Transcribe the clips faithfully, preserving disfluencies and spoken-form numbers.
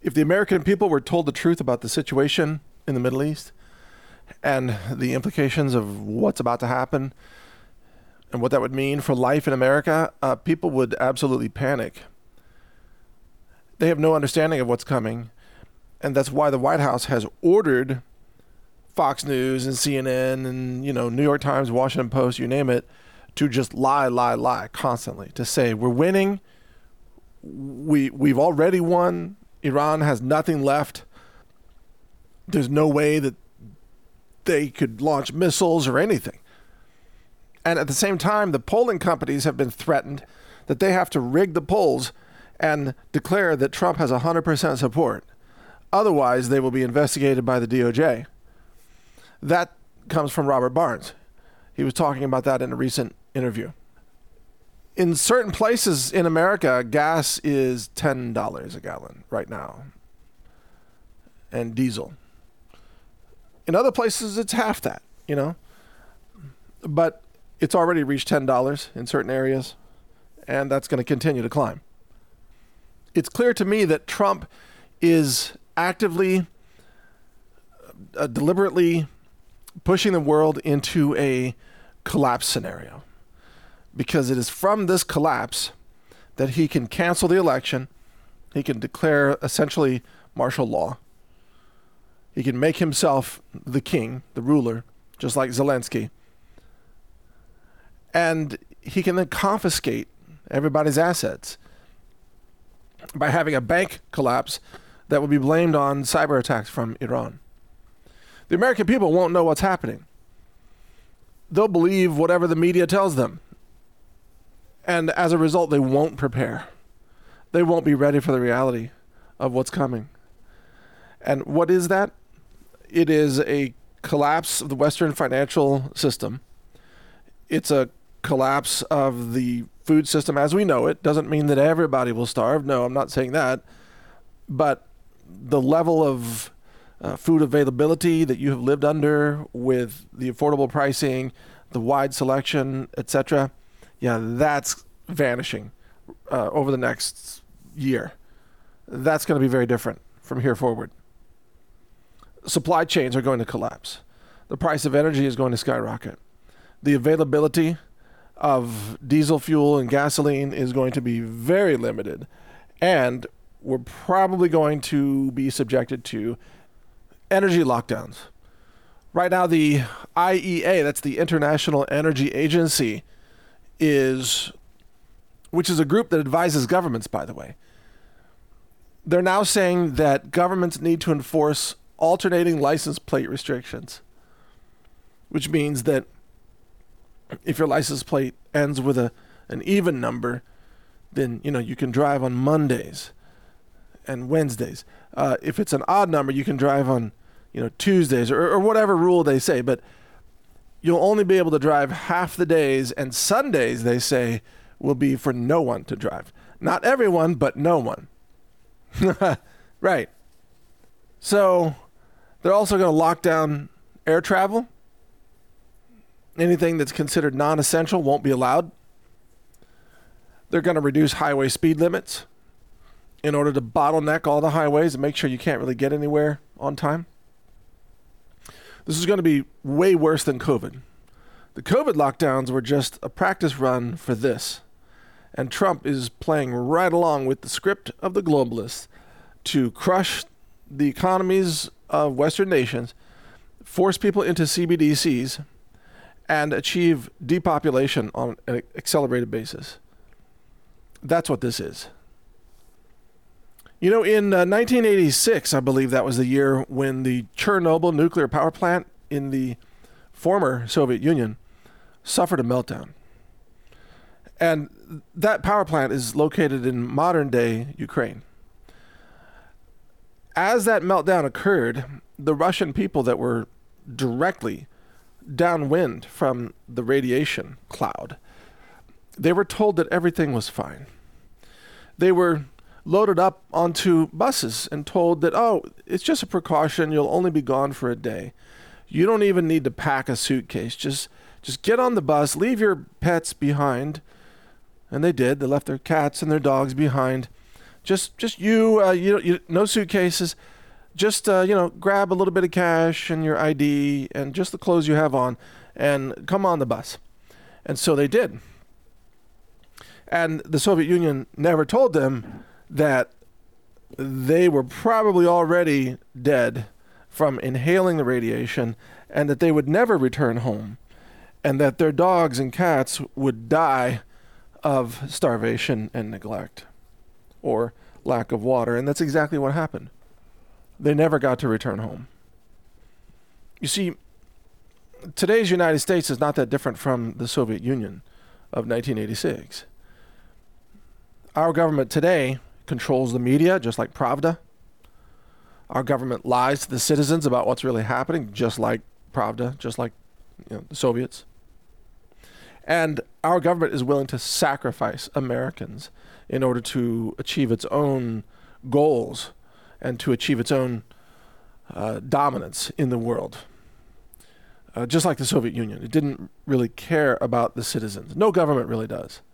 If the American people were told the truth about the situation in the Middle East and the implications of what's about to happen and what that would mean for life in America, uh, people would absolutely panic. They have no understanding of what's coming, and that's why the White House has ordered Fox News and C N N and, you know, New York Times, Washington Post, you name it, to just lie, lie, lie constantly, to say we're winning, we, we've already won, Iran has nothing left, there's no way that they could launch missiles or anything. And at the same time, the polling companies have been threatened that they have to rig the polls and declare that Trump has one hundred percent support. Otherwise, they will be investigated by the D O J. That comes from Robert Barnes. He was talking about that in a recent interview. In certain places in America, gas is ten dollars a gallon right now, and diesel. In other places, it's half that, you know. But it's already reached ten dollars in certain areas, and that's going to continue to climb. It's clear to me that Trump is actively, uh, deliberately pushing the world into a collapse scenario, because it is from this collapse that he can cancel the election. He can declare essentially martial law. He can make himself the king, the ruler, just like Zelensky. And he can then confiscate everybody's assets by having a bank collapse that will be blamed on cyber attacks from Iran. The American people won't know what's happening. They'll believe whatever the media tells them. And as a result, they won't prepare. They won't be ready for the reality of what's coming. And what is that? It is a collapse of the Western financial system. It's a collapse of the food system as we know it. Doesn't mean that everybody will starve. No, I'm not saying that. But the level of uh, food availability that you have lived under with the affordable pricing, the wide selection, et cetera, yeah, that's vanishing uh, over the next year. That's going to be very different from here forward. Supply chains are going to collapse. The price of energy is going to skyrocket. The availability of diesel fuel and gasoline is going to be very limited. And we're probably going to be subjected to energy lockdowns. Right now, the I E A, that's the International Energy Agency, is, which is a group that advises governments, by the way. They're now saying that governments need to enforce alternating license plate restrictions, which means that if your license plate ends with a an even number, then you know you can drive on Mondays and Wednesdays. Uh, if it's an odd number, you can drive on you know Tuesdays or, or whatever rule they say. But you'll only be able to drive half the days, and Sundays, they say, will be for no one to drive. Not everyone, but no one. Right. So they're also going to lock down air travel. Anything that's considered non-essential won't be allowed. They're going to reduce highway speed limits in order to bottleneck all the highways and make sure you can't really get anywhere on time. This is going to be way worse than COVID. The COVID lockdowns were just a practice run for this. And Trump is playing right along with the script of the globalists to crush the economies of Western nations, force people into C B D Cs, and achieve depopulation on an accelerated basis. That's what this is. You know, in uh, nineteen eighty-six, I believe that was the year when the Chernobyl nuclear power plant in the former Soviet Union suffered a meltdown. And that power plant is located in modern-day Ukraine. As that meltdown occurred, the Russian people that were directly downwind from the radiation cloud, they were told that everything was fine. They were loaded up onto buses and told that, oh, it's just a precaution. You'll only be gone for a day. You don't even need to pack a suitcase. Just, just get on the bus, leave your pets behind. And they did. They left their cats and their dogs behind. Just just you, uh, you, you, no suitcases. Just, uh, you know, grab a little bit of cash and your I D and just the clothes you have on and come on the bus. And so they did. And the Soviet Union never told them that they were probably already dead from inhaling the radiation and that they would never return home and that their dogs and cats would die of starvation and neglect or lack of water. And that's exactly what happened. They never got to return home. You see, today's United States is not that different from the Soviet Union of nineteen eighty-six. Our government today controls the media, just like Pravda. Our government lies to the citizens about what's really happening, just like Pravda, just like you know, the Soviets. And our government is willing to sacrifice Americans in order to achieve its own goals and to achieve its own uh, dominance in the world. Uh, just like the Soviet Union. It didn't really care about the citizens. No government really does.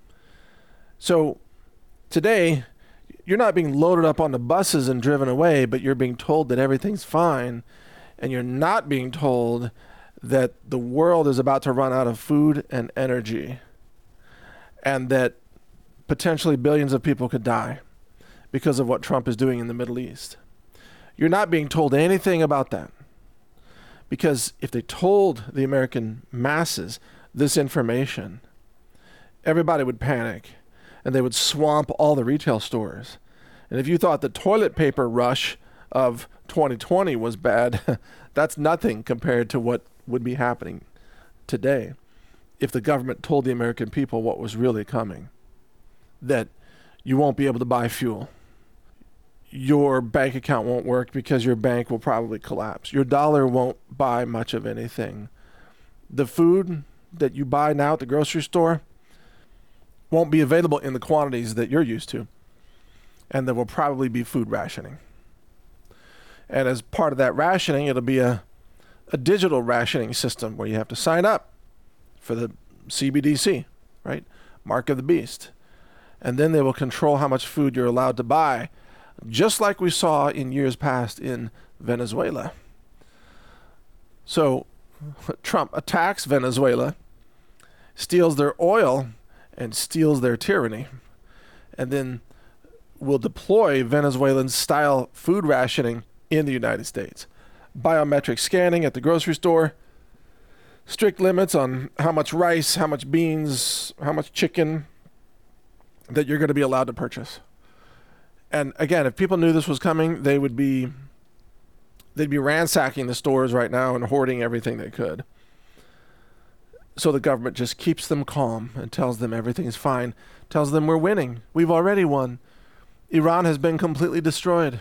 So today, you're not being loaded up on the buses and driven away, but you're being told that everything's fine, and you're not being told that the world is about to run out of food and energy, and that potentially billions of people could die because of what Trump is doing in the Middle East. You're not being told anything about that. Because if they told the American masses this information, everybody would panic and they would swamp all the retail stores. And if you thought the toilet paper rush of twenty twenty was bad, that's nothing compared to what would be happening today if the government told the American people what was really coming. That you won't be able to buy fuel. Your bank account won't work because your bank will probably collapse. Your dollar won't buy much of anything. The food that you buy now at the grocery store won't be available in the quantities that you're used to. And there will probably be food rationing. And as part of that rationing, it'll be a, a digital rationing system where you have to sign up for the C B D C, right? Mark of the beast. And then they will control how much food you're allowed to buy, just like we saw in years past in Venezuela. So Trump attacks Venezuela, steals their oil, and steals their tyranny, and then will deploy Venezuelan-style food rationing in the United States. Biometric scanning at the grocery store, strict limits on how much rice, how much beans, how much chicken that you're going to be allowed to purchase. And again, if people knew this was coming, they would be they'd be ransacking the stores right now and hoarding everything they could. So the government just keeps them calm and tells them everything is fine, tells them we're winning. We've already won. Iran has been completely destroyed.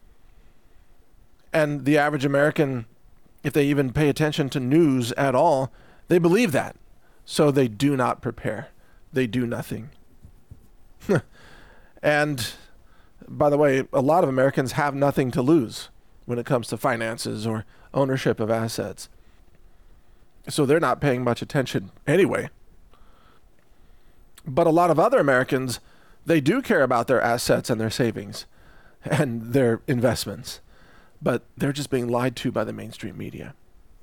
And the average American, if they even pay attention to news at all, they believe that. So they do not prepare. They do nothing. And by the way, a lot of Americans have nothing to lose when it comes to finances or ownership of assets. So they're not paying much attention anyway. But a lot of other Americans, they do care about their assets and their savings and their investments. But they're just being lied to by the mainstream media.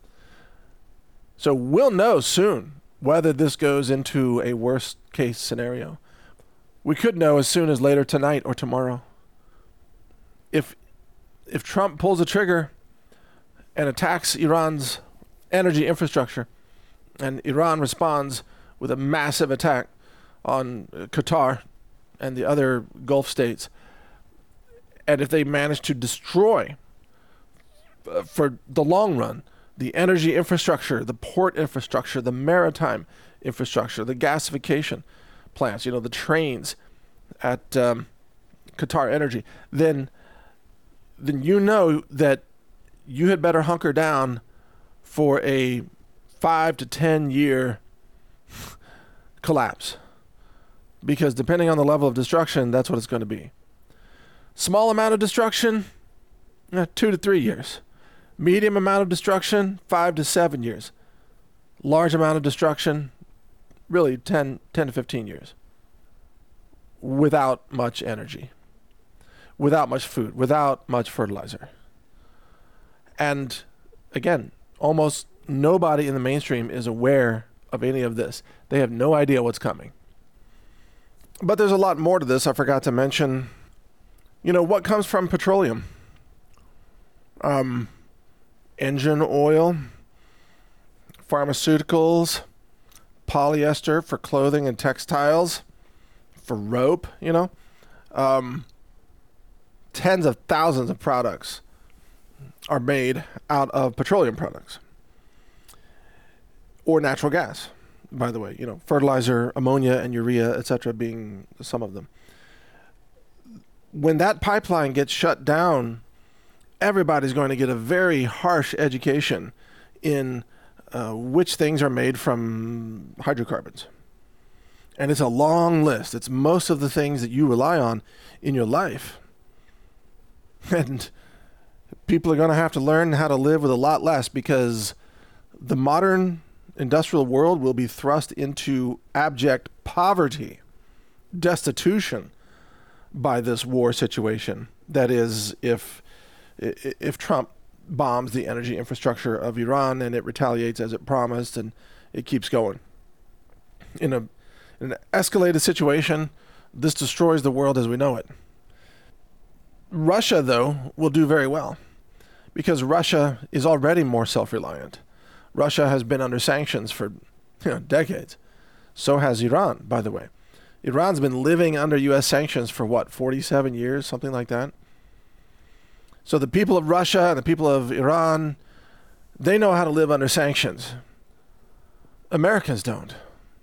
So we'll know soon whether this goes into a worst case scenario. We could know as soon as later tonight or tomorrow. If if Trump pulls a trigger and attacks Iran's energy infrastructure, and Iran responds with a massive attack on Qatar and the other Gulf states, and if they manage to destroy, uh, for the long run, the energy infrastructure, the port infrastructure, the maritime infrastructure, the gasification plants, you know, the trains at um, Qatar Energy, then then you know that you had better hunker down for a five to ten year collapse. Because depending on the level of destruction, that's what it's going to be. Small amount of destruction, eh, two to three years. Medium amount of destruction, five to seven years. Large amount of destruction, really ten, ten to fifteen years. Without much energy. without much food, without much fertilizer. And again, almost nobody in the mainstream is aware of any of this. They have no idea what's coming. But there's a lot more to this. I forgot to mention, you know, what comes from petroleum? Um, engine oil, pharmaceuticals, polyester for clothing and textiles, for rope, you know, um, tens of thousands of products are made out of petroleum products or natural gas, by the way, you know, fertilizer, ammonia, and urea, et cetera, being some of them. When that pipeline gets shut down, everybody's going to get a very harsh education in uh, which things are made from hydrocarbons. And it's a long list. It's most of the things that you rely on in your life. And people are going to have to learn how to live with a lot less, because the modern industrial world will be thrust into abject poverty, destitution by this war situation. That is, if if Trump bombs the energy infrastructure of Iran and it retaliates as it promised, and it keeps going. In a in an escalated situation, this destroys the world as we know it. Russia, though, will do very well, because Russia is already more self-reliant. Russia has been under sanctions for you know, decades. So has Iran, by the way. Iran's been living under U S sanctions for what, forty-seven years, something like that? So the people of Russia and the people of Iran, they know how to live under sanctions. Americans don't.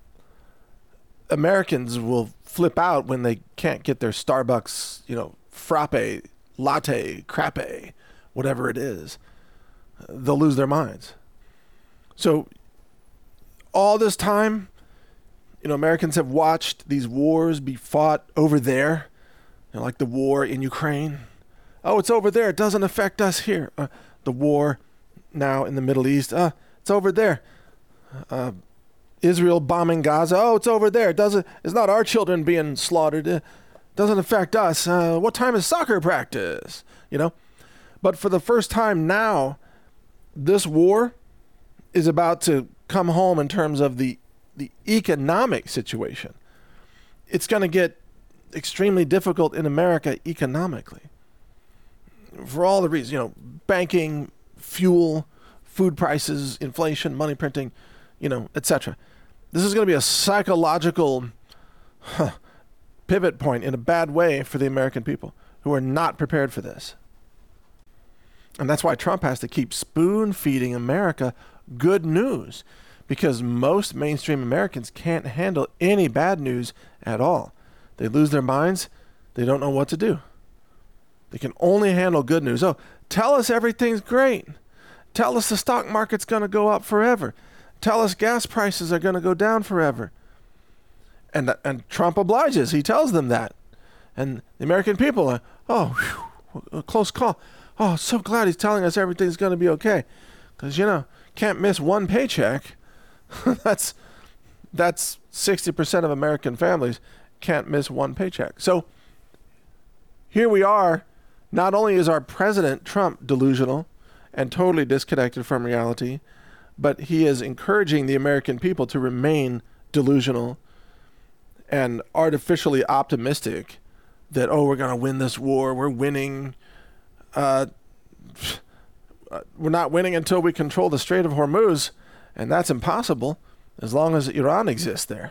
Americans will flip out when they can't get their Starbucks, you know, frappe, latte, crepe, whatever it is. They'll lose their minds. So all this time, you know, Americans have watched these wars be fought over there, you know, like the war in Ukraine. Oh, it's over there. It doesn't affect us here. Uh, the war now in the Middle East. Uh, it's over there. Uh, Israel bombing Gaza. Oh, it's over there. It doesn't. It's not our children being slaughtered. It doesn't affect us. Uh, what time is soccer practice? You know. But for the first time now, this war is about to come home in terms of the the economic situation. It's going to get extremely difficult in America economically. For all the reasons, you know, banking, fuel, food prices, inflation, money printing, you know, et cetera. This is going to be a psychological huh, pivot point in a bad way for the American people who are not prepared for this. And that's why Trump has to keep spoon feeding America good news, because most mainstream Americans can't handle any bad news at all. They lose their minds. They don't know what to do. They can only handle good news. Oh, tell us everything's great. Tell us the stock market's going to go up forever. Tell us gas prices are going to go down forever. And and Trump obliges. He tells them that. And the American people are, oh, whew, a close call. Oh, so glad he's telling us everything's going to be okay. Because, you know, can't miss one paycheck. that's that's sixty percent of American families can't miss one paycheck. So here we are. Not only is our president, Trump, delusional and totally disconnected from reality, but he is encouraging the American people to remain delusional and artificially optimistic that, oh, we're going to win this war. We're winning. Uh, we're not winning until we control the Strait of Hormuz, and that's impossible as long as Iran exists there.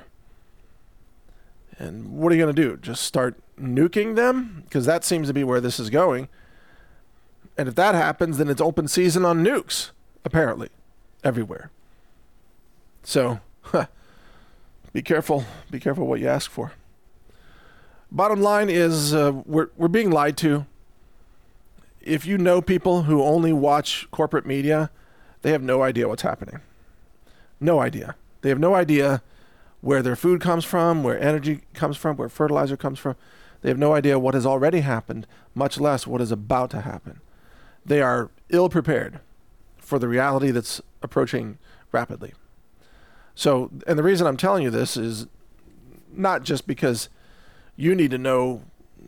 And what are you going to do? Just start nuking them? Because that seems to be where this is going. And if that happens, then it's open season on nukes, apparently, everywhere. So, huh, be careful. Be careful what you ask for. Bottom line is uh, we're we're being lied to. If you know people who only watch corporate media, they have no idea what's happening. No idea. They have no idea where their food comes from, where energy comes from, where fertilizer comes from. They have no idea what has already happened, much less what is about to happen. They are ill-prepared for the reality that's approaching rapidly. So, and the reason I'm telling you this is not just because you need to know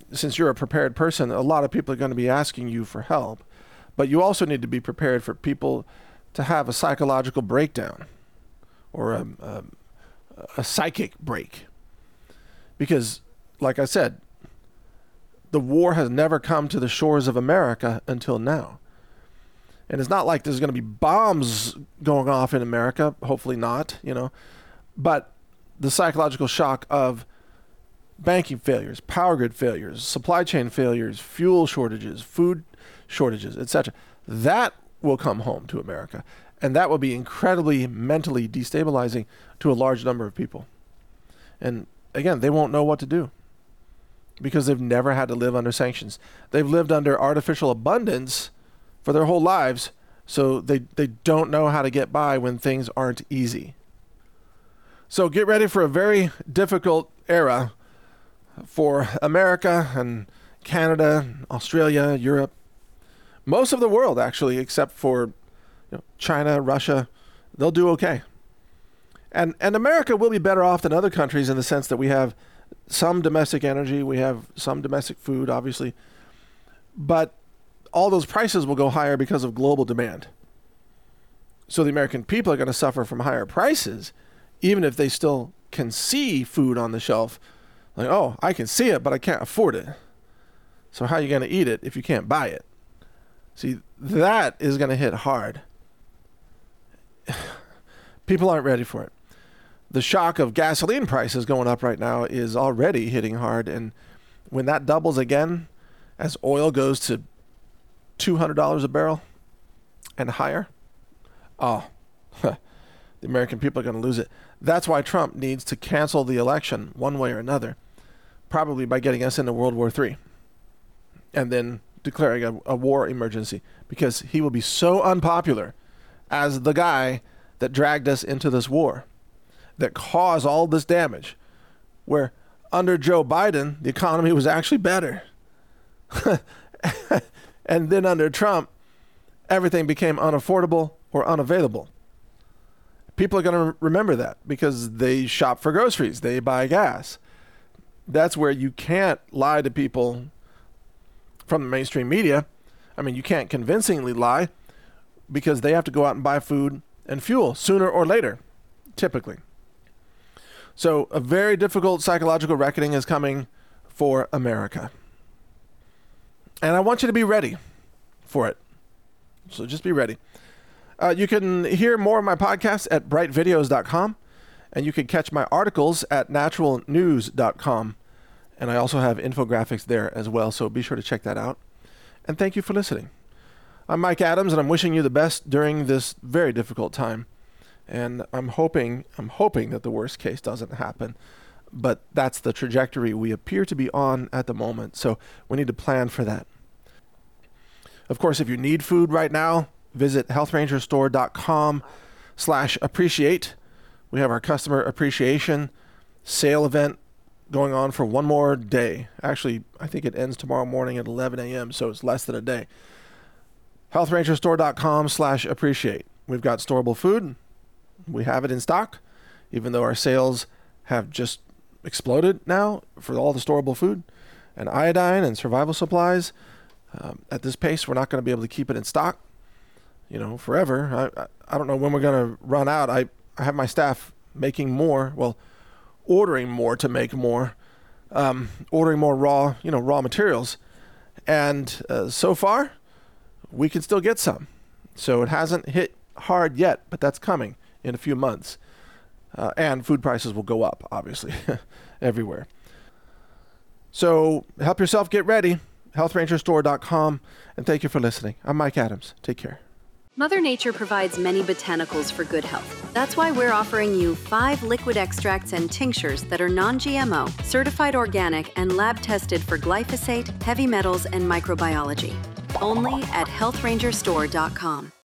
since you're a prepared person, a lot of people are going to be asking you for help. But you also need to be prepared for people to have a psychological breakdown or a, a, a psychic break. Because, like I said, the war has never come to the shores of America until now. And it's not like there's going to be bombs going off in America. Hopefully not, you know. But the psychological shock of banking failures, power grid failures, supply chain failures, fuel shortages, food shortages, et cetera, that will come home to America. And that will be incredibly mentally destabilizing to a large number of people. And again, they won't know what to do because they've never had to live under sanctions. They've lived under artificial abundance for their whole lives, so they, they don't know how to get by when things aren't easy. So get ready for a very difficult era for America and Canada, Australia, Europe, most of the world actually, except for you know, China, Russia. They'll do okay. And and America will be better off than other countries in the sense that we have some domestic energy, we have some domestic food, obviously, but all those prices will go higher because of global demand. So the American people are going to suffer from higher prices, even if they still can see food on the shelf. Like, oh, I can see it, but I can't afford it. So how are you going to eat it if you can't buy it? See, that is going to hit hard. People aren't ready for it. The shock of gasoline prices going up right now is already hitting hard. And when that doubles again, as oil goes to two hundred dollars a barrel and higher, oh, the American people are going to lose it. That's why Trump needs to cancel the election one way or another, probably by getting us into World War Three and then declaring a, a war emergency, because he will be so unpopular as the guy that dragged us into this war, that caused all this damage, where under Joe Biden, the economy was actually better. And then under Trump, everything became unaffordable or unavailable. People are going to remember that because they shop for groceries, they buy gas. That's where you can't lie to people from the mainstream media. I mean, you can't convincingly lie because they have to go out and buy food and fuel sooner or later, typically. So a very difficult psychological reckoning is coming for America. And I want you to be ready for it. So just be ready. Uh, you can hear more of my podcasts at bright videos dot com, and you can catch my articles at natural news dot com. And I also have infographics there as well, so be sure to check that out. And thank you for listening. I'm Mike Adams, and I'm wishing you the best during this very difficult time. And I'm hoping, I'm hoping that the worst case doesn't happen. But that's the trajectory we appear to be on at the moment. So we need to plan for that. Of course, if you need food right now, visit health ranger store dot com slash appreciate. We have our customer appreciation sale event going on for one more day. Actually, I think it ends tomorrow morning at eleven a.m., so it's less than a day. health ranger store dot com slash appreciate. We've got storable food. We have it in stock, even though our sales have just exploded now for all the storable food and iodine and survival supplies. Um, at this pace, we're not going to be able to keep it in stock, you know, forever. I, I, I don't know when we're going to run out. I, I have my staff making more, well, ordering more to make more, um, ordering more raw, you know, raw materials. And uh, so far, we can still get some. So it hasn't hit hard yet, but that's coming in a few months. Uh, and food prices will go up, obviously, everywhere. So help yourself get ready. health ranger store dot com. And thank you for listening. I'm Mike Adams. Take care. Mother Nature provides many botanicals for good health. That's why we're offering you five liquid extracts and tinctures that are non-G M O, certified organic, and lab tested for glyphosate, heavy metals, and microbiology. Only at health ranger store dot com.